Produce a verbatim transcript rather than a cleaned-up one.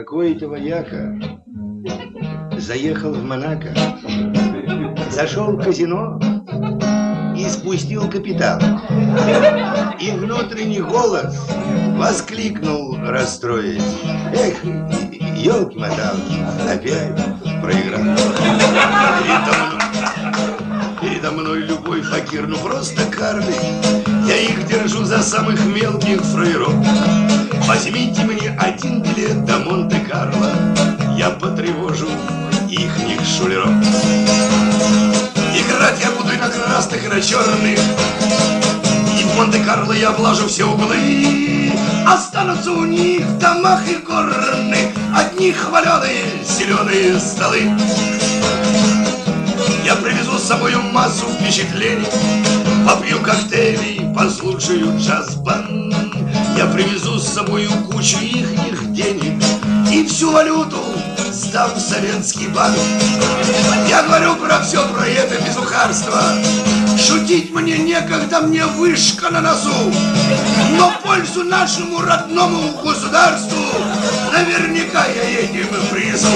Какой-то вояка заехал в Монако, зашел в казино и спустил капитал. И внутренний голос воскликнул, расстроясь: эх, елки-моталки, опять проиграл. Передо мной, передо мной любой факир, ну просто карлик. Я их держу за самых мелких фраеров. Возьмите мне один билет до Монте-Карло, я потревожу ихних шулеров. Играть я буду и на красных, и на черных, и в Монте-Карло я облажу все углы. Останутся у них в домах и горных одни хваленые зеленые столы. Я привезу с собой массу впечатлений, попью коктейли, послушаю джаз-банд. Я привезу с собой кучу ихних денег и всю валюту сдам в советский банк. Я говорю про все, про это безухарство. Шутить мне некогда, мне вышка на носу. Но пользу нашему родному государству наверняка я этим принесу.